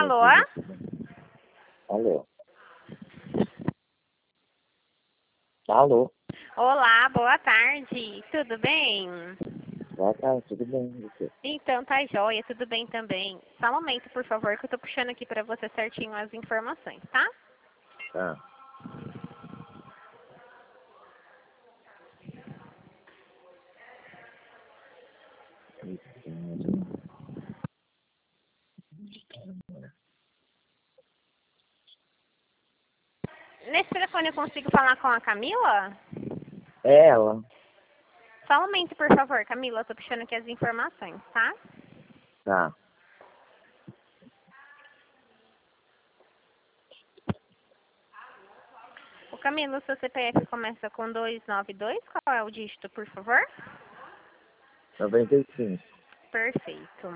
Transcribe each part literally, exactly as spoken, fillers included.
Alô? Alô? Alô? Olá, boa tarde. Tudo bem? Boa tarde, tudo bem? E você? Então tá jóia, tudo bem também. Só um momento, por favor, que eu tô puxando aqui pra você certinho as informações, tá? Tá. Nesse telefone eu consigo falar com a Camila? É ela. Só um momento, por favor, Camila, eu tô puxando aqui as informações, tá? Tá. O Camila, o seu C P F começa com dois nove dois, qual é o dígito, por favor? noventa e cinco. Perfeito.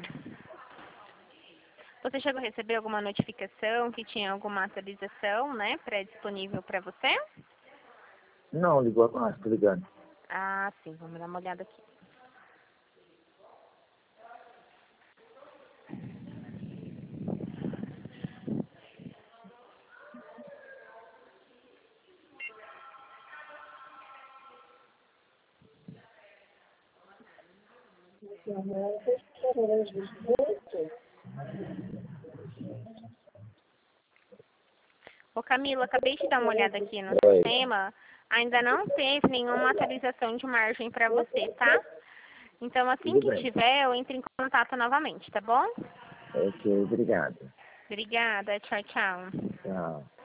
Você chegou a receber alguma notificação que tinha alguma atualização, né, pré-disponível para você? Não, ligou agora, tô ligando. Ah, sim, vamos dar uma olhada aqui. Ô Camila, acabei de dar uma olhada aqui no Oi. sistema, ainda não teve nenhuma atualização de margem para você, tá? Então, assim Tudo que bem. tiver, eu entro em contato novamente, tá bom? Ok, obrigado. Obrigada, tchau, tchau. Tchau.